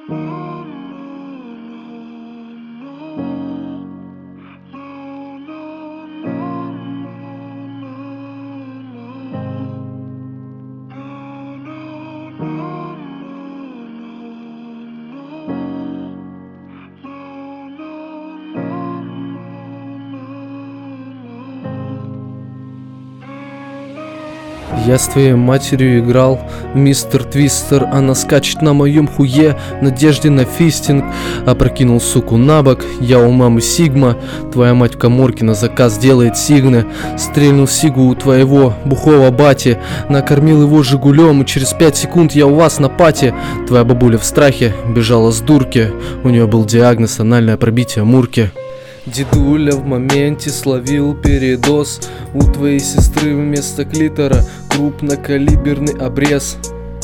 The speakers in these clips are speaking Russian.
Я с твоей матерью играл в Мистер Твистер. Она скачет на моем хуе, надежде на фистинг. Опрокинул суку на бок, я у мамы Сигма. Твоя мать в каморке на заказ делает сигны. Стрельнул сигу у твоего бухого бати. Накормил его жигулем, и через 5 секунд я у вас на пати. Твоя бабуля в страхе бежала с дурки. У нее был диагноз анальное пробитие мурки. Дедуля в моменте словил передоз. У твоей сестры вместо клитора крупнокалиберный обрез.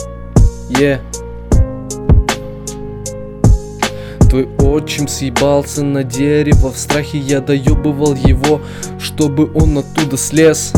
Твой отчим съебался на дерево. В страхе я доебывал его, чтобы он оттуда слез.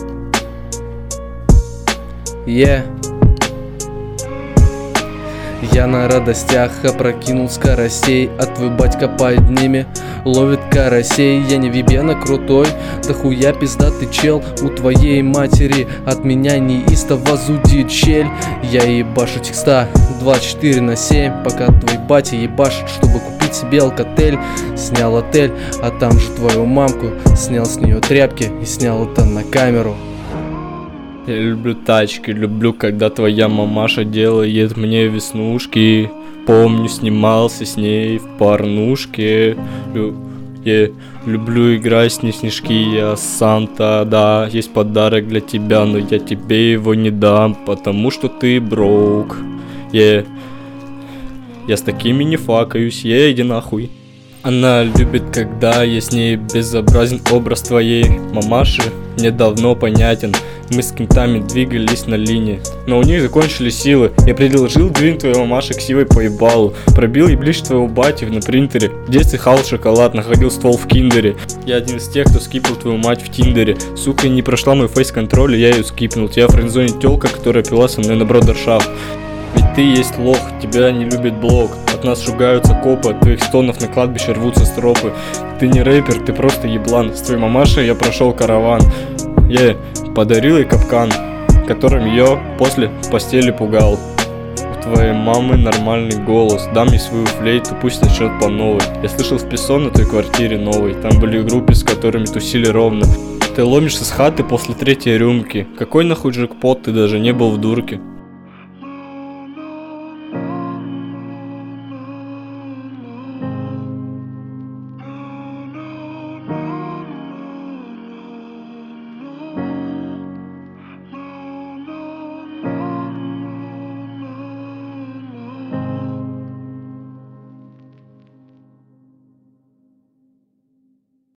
Я на радостях опрокинул скоростей, а твой батька под ними ловит карасей. Я не вибена крутой, да хуя пиздатый чел. У твоей матери от меня неистово зудит щель. Я ебашу текста 24/7, пока твой батя ебашит, чтобы купить себе алкотель. Снял отель, а там же твою мамку. Снял с нее тряпки и снял это на камеру. Я люблю тачки, люблю, когда твоя мамаша делает мне веснушки. Помню, снимался с ней в порнушке. Люблю играть с ней в снежки, я Санта, да. Есть подарок для тебя, но я тебе его не дам, потому что ты брок. Я с такими не факаюсь, иди нахуй. Она любит, когда я с ней безобразен. Образ твоей мамаши мне давно понятен. Мы с кентами двигались на линии, но у них закончились силы. Я предложил двинуть твоей мамаши ксивой по ебалу. Пробил еблиш твоего бати на принтере. В детстве хал шоколад, находил ствол в киндере. Я один из тех, кто скипал твою мать в тиндере. Сука не прошла мой фейс-контроль, и я ее скипнул. Тебя в френдзоне тёлка, которая пила со мной на бродершафт. Ведь ты есть лох, тебя не любит блог. От нас шугаются копы, от твоих стонов на кладбище рвутся стропы. Ты не рэпер, ты просто еблан. С твоей мамашей я прошел караван. Я подарил ей капкан, которым ее после в постели пугал. У твоей мамы нормальный голос, дам ей свою флейту, пусть начнет по новой. Я слышал в песо на той квартире новой, там были группы, с которыми тусили ровно. Ты ломишься с хаты после 3-й рюмки. Какой нахуй джекпот, ты даже не был в дурке.